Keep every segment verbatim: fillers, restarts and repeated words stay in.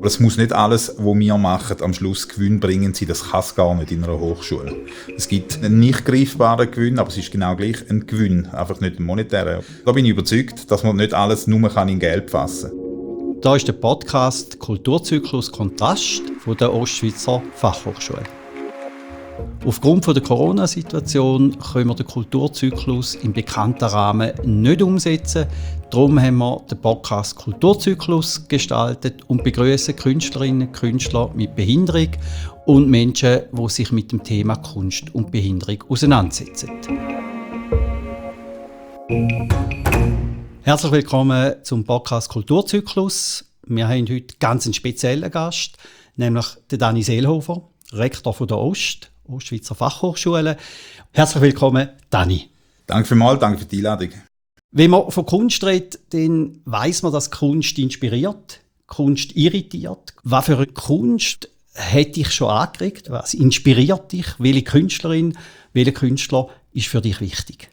Aber es muss nicht alles, was wir machen, am Schluss gewinnbringend sein. Das kann es gar nicht in einer Hochschule. Es gibt einen nicht greifbaren Gewinn, aber es ist genau gleich ein Gewinn, einfach nicht ein monetärer. Da bin ich überzeugt, dass man nicht alles nur in Geld fassen kann. Da ist der Podcast «Kulturzyklus Kontrast» von der Ostschweizer Fachhochschule. Aufgrund der Corona-Situation können wir den Kulturzyklus im bekannten Rahmen nicht umsetzen. Darum haben wir den Podcast «Kulturzyklus» gestaltet und begrüßen Künstlerinnen und Künstler mit Behinderung und Menschen, die sich mit dem Thema Kunst und Behinderung auseinandersetzen. Herzlich willkommen zum Podcast «Kulturzyklus». Wir haben heute ganz einen speziellen Gast, nämlich den Dani Seelhofer, Rektor von der Ost, Ostschweizer Fachhochschule. Herzlich willkommen, Dani. Danke vielmals, danke für die Einladung. Wenn man von Kunst redet, dann weiss man, dass Kunst inspiriert, Kunst irritiert. Was für eine Kunst hat dich schon angeregt? Was inspiriert dich? Welche Künstlerin, welcher Künstler ist für dich wichtig?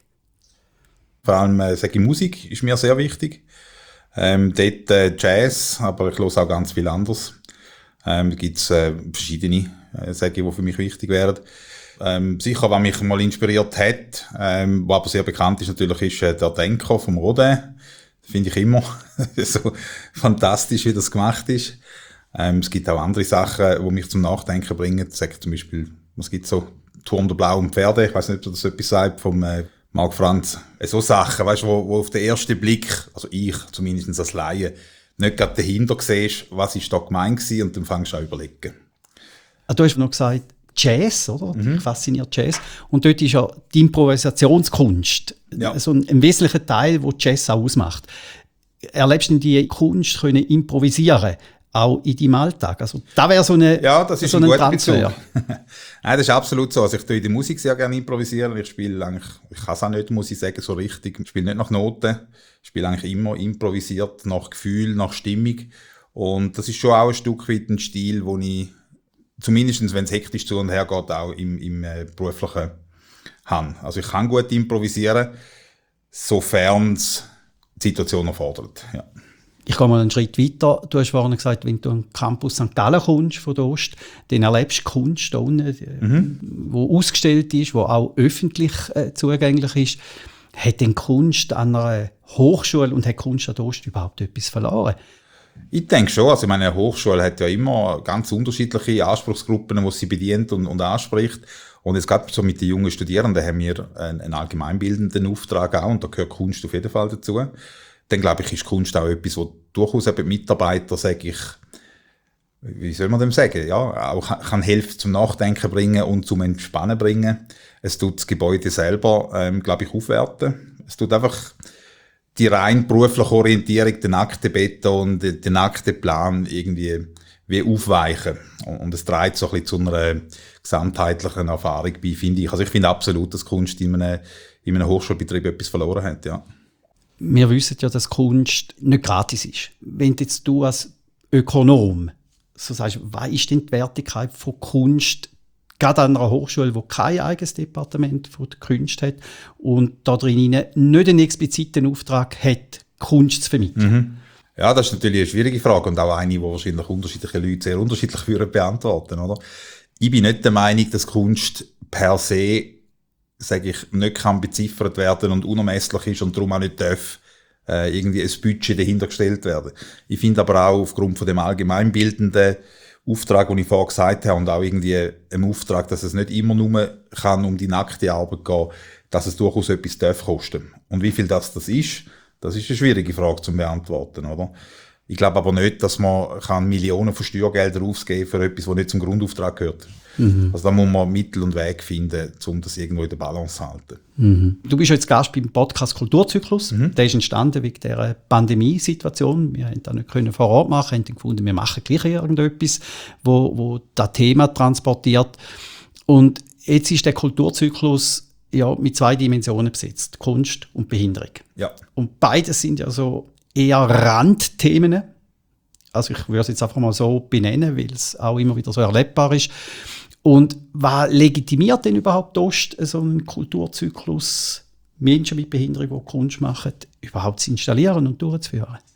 Vor allem äh, sage ich, Musik ist mir sehr wichtig. Ähm, dort äh, Jazz, aber ich höre auch ganz viel anderes. Ähm, da gibt es äh, verschiedene, äh, sage ich, die für mich wichtig wären. Ähm, sicher, was mich mal inspiriert hat, ähm, was aber sehr bekannt ist natürlich, ist äh, der Denker vom Rodin. Finde ich immer so fantastisch, wie das gemacht ist. Ähm, es gibt auch andere Sachen, die mich zum Nachdenken bringen. Sag zum Beispiel, es gibt so Turm der blauen Pferde, ich weiß nicht, ob das etwas sagt, vom äh, Marc Franz. Äh, so Sachen, weißt, wo, wo auf den ersten Blick, also ich zumindest als Laie, nicht gerade dahinter siehst, was ist da gemeint gewesen, und dann fängst du an zu überlegen. Du hast noch gesagt, Jazz, oder? Mhm. Dich fasziniert Jazz. Und dort ist ja die Improvisationskunst Ja. so ein, ein wesentlicher Teil, den Jazz auch ausmacht. Erlebst du die Kunst können improvisieren, auch in deinem Alltag? Also, das wäre so eine Ja, das ist so ein ein guter Transfer. Bezug. Nein, das ist absolut so. Also ich tue in der Musik sehr gerne improvisieren. Ich spiele eigentlich, ich kann es auch nicht, muss ich sagen, so richtig. Ich spiele nicht nach Noten. Ich spiele eigentlich immer improvisiert, nach Gefühl, nach Stimmung. Und das ist schon auch ein Stück weit ein Stil, wo ich zumindest, wenn es hektisch zu und her geht, auch im, im äh, beruflichen habe. Also ich kann gut improvisieren, sofern es die Situation erfordert. Ja. Ich gehe mal einen Schritt weiter. Du hast vorhin gesagt, wenn du am Campus Sankt Gallen kommst von der Ost, dann erlebst du Kunst da unten, Mhm. wo ausgestellt ist, wo auch öffentlich äh, zugänglich ist. Hat denn Kunst an einer Hochschule und hat Kunst an der Ost überhaupt etwas verloren? Ich denke schon. Also meine Hochschule hat ja immer ganz unterschiedliche Anspruchsgruppen, die sie bedient und, und anspricht. Und jetzt gerade so mit den jungen Studierenden haben wir einen, einen allgemeinbildenden Auftrag auch, und da gehört Kunst auf jeden Fall dazu. Dann glaube ich, ist Kunst auch etwas, wo durchaus eben Mitarbeiter, sage ich, wie soll man dem sagen, ja, auch kann helfen zum Nachdenken bringen und zum Entspannen bringen. Es tut das Gebäude selber, ähm, glaube ich, aufwerten. Es tut einfach die rein berufliche Orientierung, den nackten Beton und den nackten Plan irgendwie wie aufweichen. Und es trägt so ein bisschen zu einer gesamtheitlichen Erfahrung bei, finde ich. Also ich finde absolut, dass Kunst in einem, in einem Hochschulbetrieb etwas verloren hat, ja. Wir wissen ja, dass Kunst nicht gratis ist. Wenn jetzt du als Ökonom so sagst, was ist denn die Wertigkeit von Kunst, gerade an einer Hochschule, die kein eigenes Departement von der Kunst hat und da drin nicht einen expliziten Auftrag hat, Kunst zu vermitteln? Mhm. Ja, das ist natürlich eine schwierige Frage und auch eine, die wahrscheinlich unterschiedliche Leute sehr unterschiedlich würden beantworten, oder? Ich bin nicht der Meinung, dass Kunst per se, sage ich, nicht kann beziffert werden und unermesslich ist und darum auch nicht darf äh, irgendwie ein Budget dahinter gestellt werden. Ich finde aber auch aufgrund von dem allgemeinbildenden Auftrag, den ich vorher gesagt habe, und auch irgendwie im Auftrag, dass es nicht immer nur kann um die nackte Arbeit gehen, dass es durchaus etwas darf kosten. Und wie viel das das ist, das ist eine schwierige Frage zu beantworten, oder? Ich glaube aber nicht, dass man kann Millionen von Steuergeldern ausgeben für etwas, das nicht zum Grundauftrag gehört. Mhm. Also da muss man Mittel und Wege finden, um das irgendwo in der Balance zu halten. Mhm. Du bist jetzt Gast beim Podcast Kulturzyklus. Mhm. Der ist entstanden wegen dieser Pandemiesituation. Wir haben das nicht können vor Ort machen, haben gefunden, wir machen gleich irgendetwas, wo, wo das Thema transportiert. Und jetzt ist der Kulturzyklus ja mit zwei Dimensionen besetzt: Kunst und Behinderung. Ja. Und beides sind ja so eher Randthemen. Also ich würde es jetzt einfach mal so benennen, weil es auch immer wieder so erlebbar ist. Und was legitimiert denn überhaupt Ost so einen Kulturzyklus, Menschen mit Behinderung, die Kunst machen, überhaupt zu installieren und durchzuführen?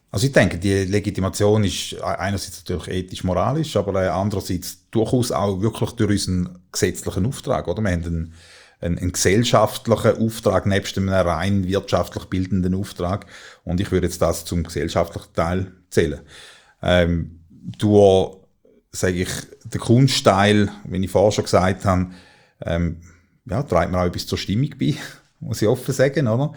Also ich denke, die Legitimation ist einerseits natürlich ethisch-moralisch, aber andererseits durchaus auch wirklich durch unseren gesetzlichen Auftrag. Oder? Wir haben einen, einen, einen gesellschaftlichen Auftrag nebst einem rein wirtschaftlich bildenden Auftrag, und ich würde jetzt das zum gesellschaftlichen Teil zählen. Ähm, durch, sage ich, den Kunstteil, wie ich vorher schon gesagt habe, ähm, ja, trägt mir auch etwas zur Stimmung bei, muss ich offen sagen, oder?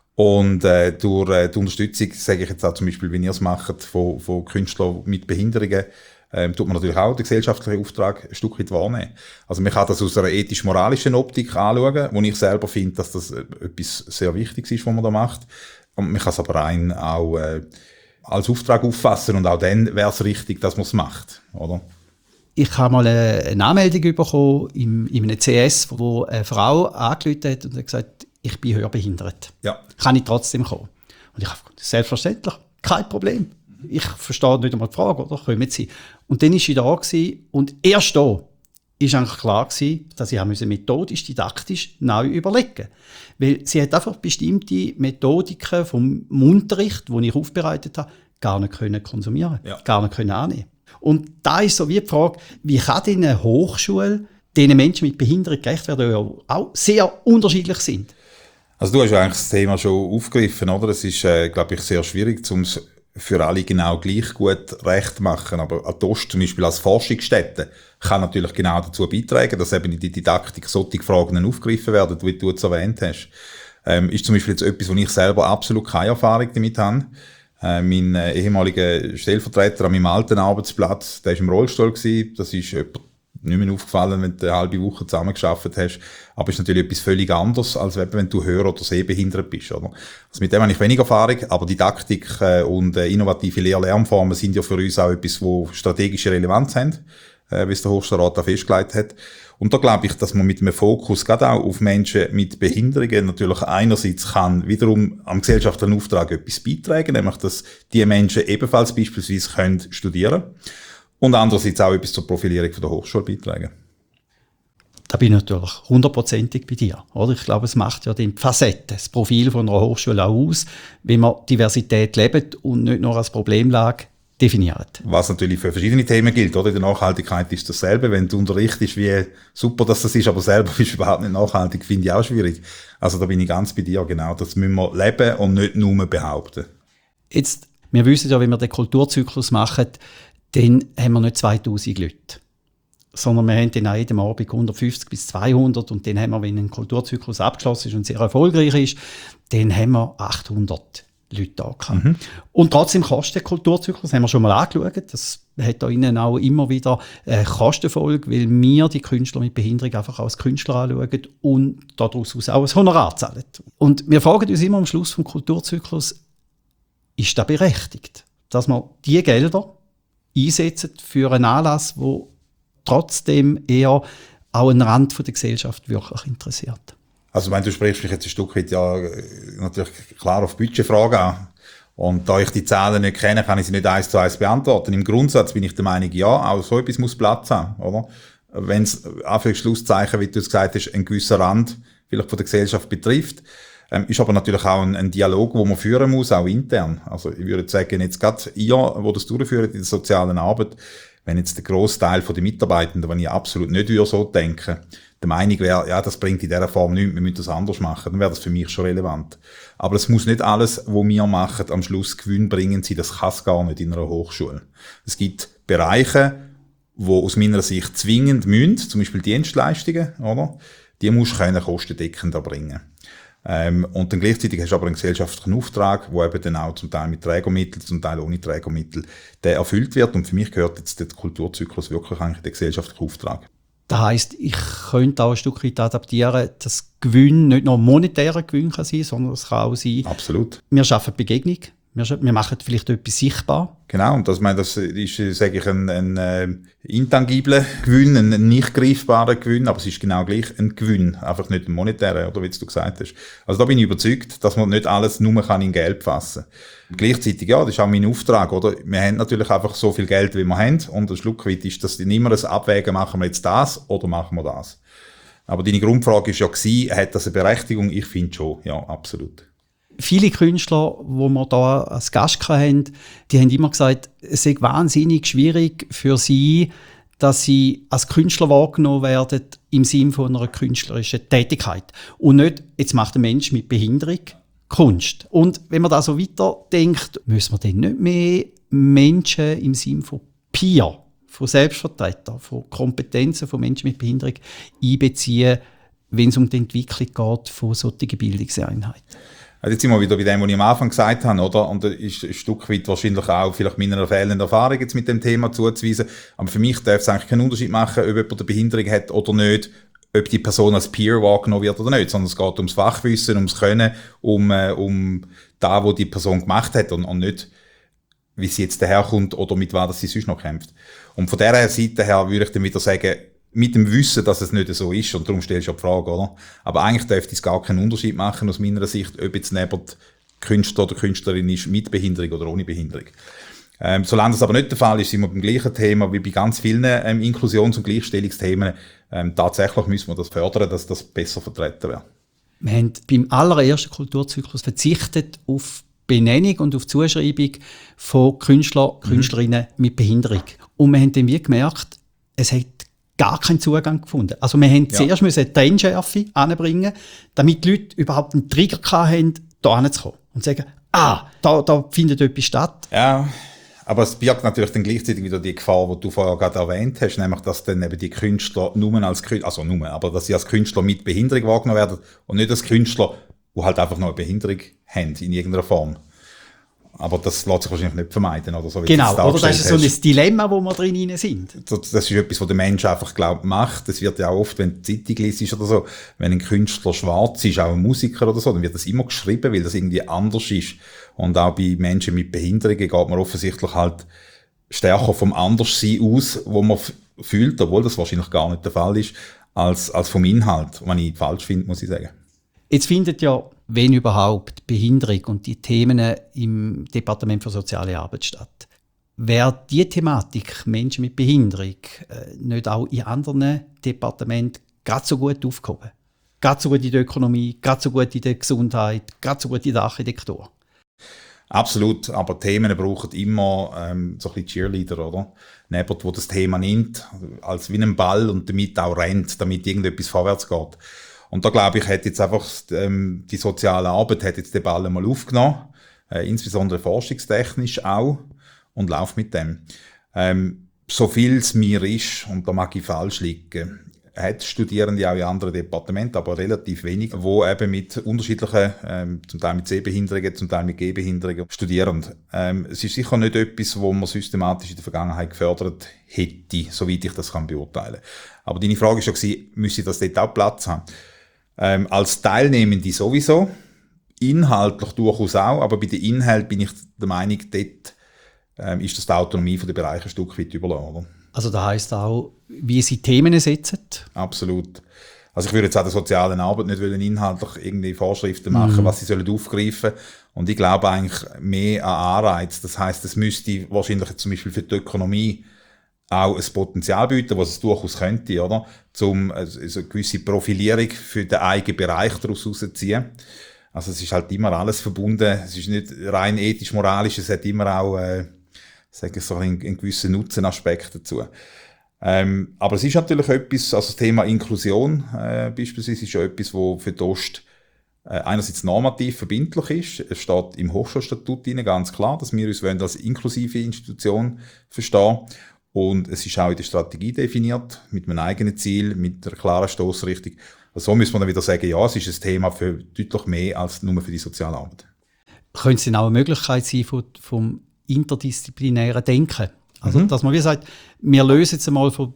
Und äh, durch äh, die Unterstützung, sage ich jetzt auch zum Beispiel, wie ihr es macht, von, von Künstlern mit Behinderungen, ähm, tut man natürlich auch den gesellschaftlichen Auftrag ein Stück weit wahrnehmen. Also man kann das aus einer ethisch-moralischen Optik anschauen, wo ich selber finde, dass das etwas sehr Wichtiges ist, was man da macht. Und man kann es aber rein auch äh, als Auftrag auffassen, und auch dann wäre es richtig, dass man es macht, oder? Ich habe mal eine Anmeldung bekommen in, in einem C S, wo eine Frau angerufen hat und hat gesagt, ich bin hörbehindert. Ja. Kann ich trotzdem kommen? Und ich habe gesagt, selbstverständlich, kein Problem. Ich verstehe nicht einmal die Frage, oder? Kommen Sie. Und dann war sie da gewesen, und erst da war eigentlich klar gewesen, dass ich methodisch, didaktisch neu überlegen musste. Weil sie hat einfach bestimmte Methodiken vom Unterricht, die ich aufbereitet habe, gar nicht können konsumieren, ja. gar nicht können annehmen. Und da ist so wie die Frage, wie kann denn eine Hochschule diesen Menschen mit Behinderung gerecht werden, die ja auch sehr unterschiedlich sind? Also du hast ja eigentlich das Thema schon aufgegriffen, oder? Es ist, äh, glaube ich, sehr schwierig, um es für alle genau gleich gut recht zu machen. Aber A T O S zum Beispiel als Forschungsstätte kann natürlich genau dazu beitragen, dass eben in die Didaktik solche Fragen aufgegriffen werden, wie du es erwähnt hast. Ähm, ist zum Beispiel jetzt etwas, wo ich selber absolut keine Erfahrung damit habe. Äh, mein äh, ehemaliger Stellvertreter an meinem alten Arbeitsplatz, der war im Rollstuhl gewesen. Das ist jemand nicht mehr aufgefallen, wenn du eine halbe Woche zusammengearbeitet hast. Aber es ist natürlich etwas völlig anderes, als wenn du hör- oder sehbehindert bist, oder? Also mit dem habe ich wenig Erfahrung, aber Didaktik äh, und äh, innovative Lehr-Lernformen sind ja für uns auch etwas, wo strategische Relevanz haben, äh, wie es der Hochschulrat da festgelegt hat. Und da glaube ich, dass man mit einem Fokus gerade auch auf Menschen mit Behinderungen natürlich einerseits kann wiederum am gesellschaftlichen Auftrag etwas beitragen, nämlich dass die Menschen ebenfalls beispielsweise können studieren können. Und andererseits auch etwas zur Profilierung von der Hochschule beitragen. Da bin ich natürlich hundertprozentig bei dir. Oder? Ich glaube, es macht ja die Facetten, das Profil von einer Hochschule auch aus, wenn man Diversität lebt und nicht nur als Problemlage definiert. Was natürlich für verschiedene Themen gilt. Oder? In der Nachhaltigkeit ist dasselbe. Wenn du unterrichtest, wie super dass das ist, aber selber bist du überhaupt nicht nachhaltig, finde ich auch schwierig. Also da bin ich ganz bei dir, genau. Das müssen wir leben und nicht nur behaupten. Jetzt, wir wissen ja, wenn wir den Kulturzyklus machen, dann haben wir nicht zweitausend Leute, sondern wir haben dann an jedem Abend hundertfünfzig bis zweihundert, und dann haben wir, wenn ein Kulturzyklus abgeschlossen ist und sehr erfolgreich ist, dann haben wir achthundert Leute da gehabt. Mhm. Und trotzdem kostet der Kulturzyklus, haben wir schon mal angeschaut, das hat da innen auch immer wieder eine Kostenfolge, weil wir die Künstler mit Behinderung einfach als Künstler anschauen und daraus auch ein Honorar zahlen. Und wir fragen uns immer am Schluss vom Kulturzyklus, ist das berechtigt, dass man diese Gelder einsetzen für einen Anlass, der trotzdem eher auch einen Rand der Gesellschaft wirklich interessiert. Also wenn du sprichst mich jetzt ein Stück weit ja natürlich klar auf Budgetfragen an. Und da ich die Zahlen nicht kenne, kann ich sie nicht eins zu eins beantworten. Im Grundsatz bin ich der Meinung, ja, auch so etwas muss Platz haben, oder? Wenn es Anführungs-Schlusszeichen, wie du es gesagt hast, einen gewissen Rand vielleicht von der Gesellschaft betrifft, Ähm, ist aber natürlich auch ein, ein Dialog, den man führen muss, auch intern. Also ich würde sagen, jetzt gerade ihr, wo das durchführt in der sozialen Arbeit, wenn jetzt der Grossteil der Mitarbeitenden, wenn ich absolut nicht würde so denken, der Meinung wäre, ja, das bringt in dieser Form nichts, wir müssen das anders machen, dann wäre das für mich schon relevant. Aber es muss nicht alles, was wir machen, am Schluss gewinnbringend sein, das kann es gar nicht in einer Hochschule. Es gibt Bereiche, die aus meiner Sicht zwingend müssen, zum Beispiel Dienstleistungen, oder? Die musst du können kostendeckend erbringen. Ähm, und dann gleichzeitig hast du aber einen gesellschaftlichen Auftrag, der eben dann auch zum Teil mit Trägermitteln, zum Teil ohne Trägermittel, der erfüllt wird. Und für mich gehört jetzt der Kulturzyklus wirklich eigentlich der gesellschaftliche Auftrag. Das heisst, ich könnte auch ein Stück weit adaptieren, dass Gewinn nicht nur monetärer Gewinn kann sein, sondern es kann auch sein, absolut. Wir schaffen Begegnung, wir, wir machen vielleicht etwas sichtbar. Genau, und das, meine, das ist, sage ich, ein, ein äh, intangibler Gewinn, ein, ein nicht greifbarer Gewinn, aber es ist genau gleich ein Gewinn, einfach nicht ein monetärer, oder wie du gesagt hast. Also da bin ich überzeugt, dass man nicht alles nur kann in Geld fassen kann. Gleichzeitig, ja, das ist auch mein Auftrag, oder? Wir haben natürlich einfach so viel Geld, wie wir haben, und ein Stück weit ist das nicht immer ein Abwägen, machen wir jetzt das oder machen wir das. Aber deine Grundfrage ist ja gewesen, hat das eine Berechtigung? Ich finde schon, ja, absolut. viele Künstler, die wir hier als Gast hatten, die haben immer gesagt, es sei wahnsinnig schwierig für sie, dass sie als Künstler wahrgenommen werden im Sinne von einer künstlerischen Tätigkeit. Und nicht, jetzt macht ein Mensch mit Behinderung Kunst. Und wenn man da so weiterdenkt, müssen wir dann nicht mehr Menschen im Sinne von Peer, von Selbstvertretern, von Kompetenzen von Menschen mit Behinderung einbeziehen, wenn es um die Entwicklung geht von solchen Bildungseinheiten. Also jetzt sind wir wieder bei dem, was ich am Anfang gesagt habe, oder? Und das ist ein Stück weit wahrscheinlich auch vielleicht meiner fehlenden Erfahrung jetzt mit dem Thema zuzuweisen. Aber für mich darf es eigentlich keinen Unterschied machen, ob jemand eine Behinderung hat oder nicht, ob die Person als Peer wahrgenommen wird oder nicht, sondern es geht ums Fachwissen, ums Können, um, äh, um das, was die Person gemacht hat und, und nicht, wie sie jetzt daherkommt oder mit was sie sonst noch kämpft. Und von dieser Seite her würde ich dann wieder sagen, mit dem Wissen, dass es nicht so ist, und darum stellst du ja die Frage, oder? Aber eigentlich dürfte es gar keinen Unterschied machen, aus meiner Sicht, ob jetzt neben Künstler oder Künstlerin ist, mit Behinderung oder ohne Behinderung. Ähm, solange das aber nicht der Fall ist, sind wir beim gleichen Thema wie bei ganz vielen ähm, Inklusions- und Gleichstellungsthemen. Ähm, tatsächlich müssen wir das fördern, dass das besser vertreten wird. Wir haben beim allerersten Kulturzyklus verzichtet auf Benennung und auf Zuschreibung von Künstler, Künstlerinnen mhm. mit Behinderung. Und wir haben dann wie gemerkt, es hat gar keinen Zugang gefunden. Also wir haben ja. zuerst müssen eine Trennschärfe anbringen, damit die Leute überhaupt einen Trigger hatten, da hinzukommen und sagen, ah, da, da findet etwas statt. Ja, aber es birgt natürlich dann gleichzeitig wieder die Gefahr, die du vorher gerade erwähnt hast, nämlich, dass dann eben die Künstler nur als Künstler, also nur, aber dass sie als Künstler mit Behinderung wahrgenommen werden und nicht als Künstler, die halt einfach noch eine Behinderung haben, in irgendeiner Form. Aber das lässt sich wahrscheinlich nicht vermeiden, oder so. Wie genau, das oder das ist so ein Dilemma, wo wir drin sind. Das, das ist etwas, was der Mensch einfach, glaub, macht. Das wird ja auch oft, wenn die Zeitung liest oder so, wenn ein Künstler schwarz ist, auch ein Musiker oder so, dann wird das immer geschrieben, weil das irgendwie anders ist. Und auch bei Menschen mit Behinderungen geht man offensichtlich halt stärker vom Anderssein aus, wo man f- fühlt, obwohl das wahrscheinlich gar nicht der Fall ist, als, als vom Inhalt, was ich falsch finde, muss ich sagen. Jetzt findet ja, wenn überhaupt, Behinderung und die Themen im Departement für soziale Arbeit statt. Wäre die Thematik Menschen mit Behinderung äh, nicht auch in anderen Departementen gerade so gut aufgehoben? Gerade so gut in der Ökonomie, gerade so gut in der Gesundheit, gerade so gut in der Architektur? Absolut, aber Themen brauchen immer ähm, so ein bisschen Cheerleader, oder? Jemand, der das Thema nimmt, als wie ein Ball und damit auch rennt, damit irgendetwas vorwärts geht. Und da glaube ich, hat jetzt einfach ähm, die soziale Arbeit hat jetzt den Ball einmal aufgenommen, äh, insbesondere forschungstechnisch auch, und läuft mit dem. Ähm, so viel es mir ist, und da mag ich falsch liegen, hat Studierende auch in anderen Departementen, aber relativ wenig, wo eben mit unterschiedlichen, ähm, zum Teil mit Sehbehinderungen, zum Teil mit Gehbehinderungen studieren. Ähm, es ist sicher nicht etwas, wo man systematisch in der Vergangenheit gefördert hätte, soweit ich das kann beurteilen. Aber deine Frage war ja, müsse das dort auch Platz haben? Ähm, als Teilnehmende sowieso, inhaltlich durchaus auch, aber bei den Inhalten bin ich der Meinung, dort ähm, ist das die Autonomie von den Bereichen ein Stück weit überlassen, oder? Also das heisst auch, wie sie Themen setzen? Absolut. Also ich würde jetzt auch der sozialen Arbeit nicht wollen, inhaltlich irgendwie Vorschriften machen, mhm. was sie sollen aufgreifen. Und ich glaube eigentlich mehr an Anreiz. Das heisst, es müsste wahrscheinlich zum Beispiel für die Ökonomie auch ein Potenzial bieten, was es durchaus könnte, oder? Zum also eine gewisse Profilierung für den eigenen Bereich daraus herauszuziehen. Also es ist halt immer alles verbunden. Es ist nicht rein ethisch-moralisch, es hat immer auch, äh, sage ich so, einen, einen gewissen Nutzenaspekt dazu. Ähm, aber es ist natürlich etwas, also das Thema Inklusion äh, beispielsweise ist ja etwas, wo für die Ost äh, einerseits normativ verbindlich ist. Es steht im Hochschulstatut drin, ganz klar, dass wir uns als inklusive Institution verstehen. Und es ist auch in der Strategie definiert, mit einem eigenen Ziel, mit einer klaren Stossrichtung. Also so muss man dann wieder sagen, ja, es ist ein Thema für deutlich mehr als nur für die soziale Arbeit. Könnte es denn auch eine Möglichkeit sein vom, vom interdisziplinären Denken? Also, mhm. dass man wie sagt, wir lösen jetzt einmal vom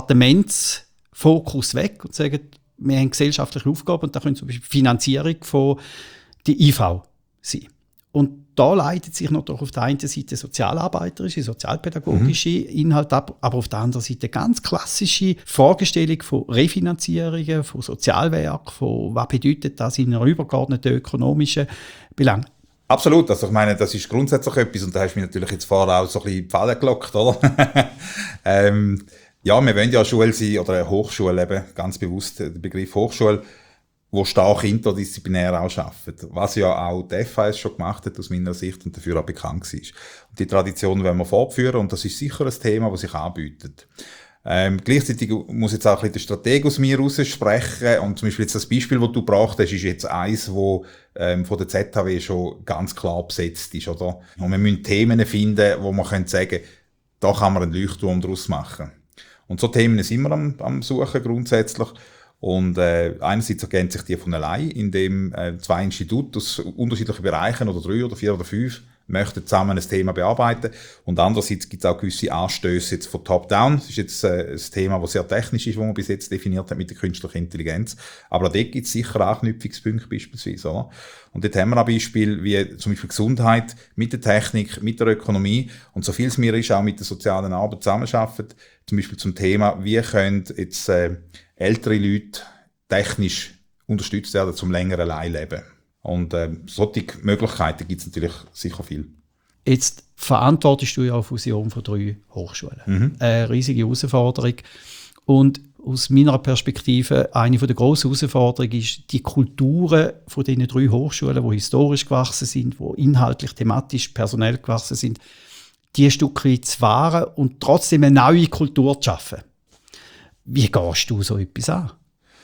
Departementsfokus weg und sagen, wir haben gesellschaftliche Aufgaben und da können zum Beispiel Finanzierung von der I V sein. Und da leitet sich natürlich auf der einen Seite sozialarbeiterische, sozialpädagogische mhm. Inhalte ab, aber auf der anderen Seite ganz klassische Fragestellung von Refinanzierungen, von Sozialwerk, von was bedeutet das in einer übergeordneten ökonomischen Belang. Absolut, also ich meine, das ist grundsätzlich etwas und da hast du mich natürlich jetzt vorher auch so ein bisschen in die Falle gelockt, oder? ähm, ja, wir wollen ja eine Schule sein oder eine Hochschule eben, ganz bewusst der Begriff Hochschule. die stark interdisziplinär auch arbeiten. Was ja auch die F A S schon gemacht hat, aus meiner Sicht, und dafür auch bekannt war. Und die Tradition wollen wir fortführen, und das ist sicher ein Thema, das sich anbietet. Ähm, gleichzeitig muss jetzt auch ein bisschen der Stratege aus mir raus sprechen, und zum Beispiel jetzt das Beispiel, das du gebracht hast, ist jetzt eins, das ähm, von der Z H W schon ganz klar besetzt ist, oder? Und wir müssen Themen finden, wo man können sagen, da kann man einen Leuchtturm daraus machen. Und so Themen sind wir am, am Suchen grundsätzlich. Und äh, einerseits ergänzen sich die von allein, indem äh, zwei Institute aus unterschiedlichen Bereichen, oder drei oder vier oder fünf, möchten zusammen ein Thema bearbeiten. Und andererseits gibt es auch gewisse Anstöße jetzt von Top-Down. Das ist jetzt äh, ein Thema, das sehr technisch ist, das man bis jetzt definiert hat mit der künstlichen Intelligenz. Aber auch dort gibt es sicher Anknüpfungspunkte beispielsweise. Oder? Und dort haben wir ein Beispiel wie zum Beispiel Gesundheit mit der Technik, mit der Ökonomie und so viel es mir ist, auch mit der sozialen Arbeit zusammenarbeiten. Zum Beispiel zum Thema, wie können jetzt äh, ältere Leute technisch unterstützt werden, zum länger allein leben. Und äh, solche Möglichkeiten gibt es natürlich sicher viel. Jetzt verantwortest du ja eine Fusion von drei Hochschulen. Mhm. Eine riesige Herausforderung. Und aus meiner Perspektive, eine der grossen Herausforderungen ist, die Kulturen von diesen drei Hochschulen, die historisch gewachsen sind, die inhaltlich, thematisch, personell gewachsen sind, die ein Stück weit zu wahren und trotzdem eine neue Kultur zu schaffen. Wie gehst du so etwas an?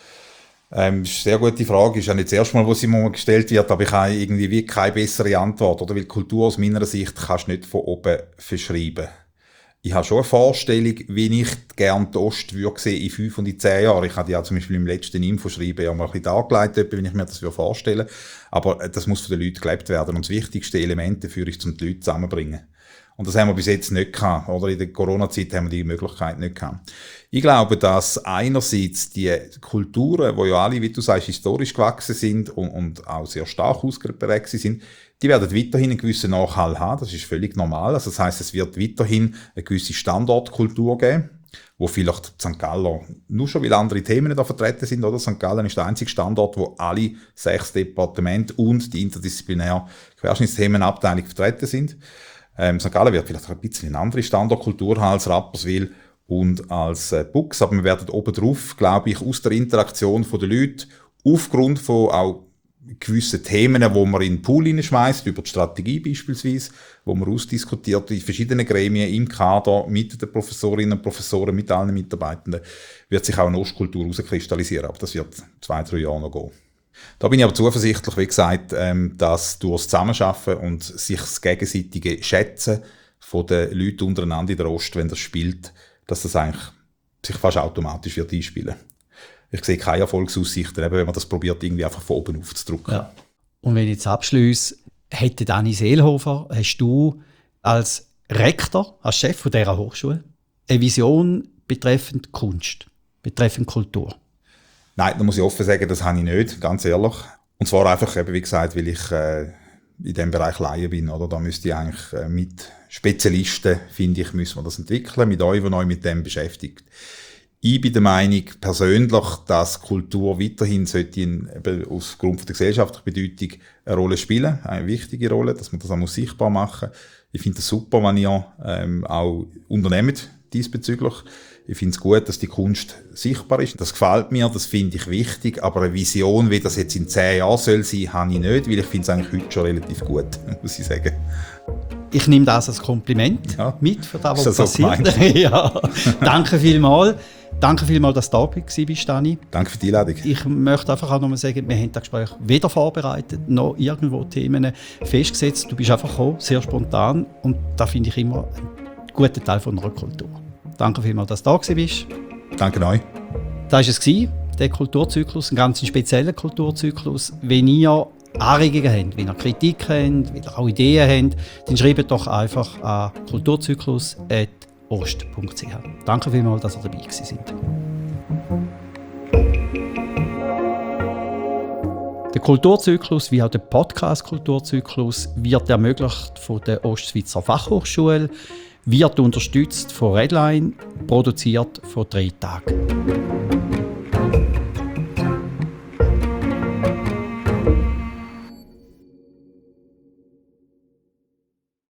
Ähm, das ist eine sehr gute Frage. Ist ja nicht das erste Mal, wo sie mir gestellt wird, aber ich habe irgendwie wie keine bessere Antwort. Oder? Weil Kultur aus meiner Sicht kannst du nicht von oben verschreiben. Ich habe schon eine Vorstellung, wie ich gerne die Ost würde sehen in fünf und in zehn Jahren. Ich habe ja zum Beispiel im letzten Infoschreiben ja mal ein bisschen dargelegt, wenn ich mir das vorstellen würde. Aber das muss von den Leuten gelebt werden. Und das wichtigste Element dafür ist, um die Leute zusammenzubringen. Und das haben wir bis jetzt nicht gehabt. Oder in der Corona-Zeit haben wir die Möglichkeit nicht gehabt. Ich glaube, dass einerseits die Kulturen, die ja alle, wie du sagst, historisch gewachsen sind und, und auch sehr stark ausgeprägt sind, die werden weiterhin einen gewissen Nachhall haben. Das ist völlig normal. Also das heisst, es wird weiterhin eine gewisse Standortkultur geben, wo vielleicht Sankt Galler nur schon, weil andere Themen da vertreten sind, oder? Sankt Gallen ist der einzige Standort, wo alle sechs Departemente und die interdisziplinäre Querschnittsthemenabteilung vertreten sind. Ähm, Sankt Gallen wird vielleicht ein bisschen eine andere Standortkultur haben als Rapperswil und als äh, Bux, aber wir werden obendrauf, glaube ich, aus der Interaktion der Leute, aufgrund von auch gewissen Themen, wo man in den Pool hineinschmeißt, über die Strategie beispielsweise, wo man ausdiskutiert in verschiedenen Gremien im Kader mit den Professorinnen und Professoren, mit allen Mitarbeitenden, wird sich auch eine Ostkultur herauskristallisieren. Aber das wird zwei, drei Jahre noch gehen. Da bin ich aber zuversichtlich, wie gesagt, ähm, dass durch das Zusammenarbeiten und sich das gegenseitige Schätzen von den Leuten untereinander in der Ost, wenn das spielt, dass das eigentlich sich fast automatisch wird einspielen. Ich sehe keine Erfolgsaussichten, eben wenn man das probiert, irgendwie einfach von oben aufzudrücken. Ja. Und wenn ich jetzt abschliesse, hätte Dani Seelhofer, hast du als Rektor, als Chef von dieser Hochschule, eine Vision betreffend Kunst, betreffend Kultur? Nein, da muss ich offen sagen, das habe ich nicht, ganz ehrlich. Und zwar einfach, eben, wie gesagt, weil ich äh, in diesem Bereich Laie bin. Oder? Da müsste ich eigentlich äh, mit Spezialisten, finde ich, müssen wir das entwickeln, mit euch, die euch mit dem beschäftigt. Ich bin der Meinung persönlich, dass Kultur weiterhin sollte in, eben aufgrund der gesellschaftlichen Bedeutung eine Rolle spielen, eine wichtige Rolle, dass man das auch sichtbar machen muss. Ich finde es super, wenn ihr ähm, auch unternehmt diesbezüglich. Ich finde es gut, dass die Kunst sichtbar ist. Das gefällt mir, das finde ich wichtig, aber eine Vision, wie das jetzt in zehn Jahren soll sein, habe ich nicht, weil ich finde es eigentlich heute schon relativ gut, muss ich sagen. Ich nehme das als Kompliment ja. mit für das, was das passiert. So ja. Danke vielmals. Danke vielmals, dass du da bist, Dani. Danke für die Einladung. Ich möchte einfach auch noch mal sagen, wir haben das Gespräch weder vorbereitet, noch irgendwo Themen festgesetzt. Du bist einfach gekommen, sehr spontan. Und das finde ich immer ein guter Teil von einer Kultur. Danke vielmals, dass du da bist. Danke euch. Das war es, der Kulturzyklus, ein ganz spezieller Kulturzyklus. Wenn ihr Anregungen habt, wenn ihr Kritik habt, wenn ihr auch Ideen habt, dann schreibt doch einfach an kulturzyklus at ost punkt c h. Danke vielmals, dass ihr dabei gewesen seid. Der Kulturzyklus, wie auch der Podcast-Kulturzyklus, wird ermöglicht von der Ostschweizer Fachhochschule, wird unterstützt von Redline, produziert von drei Tagen.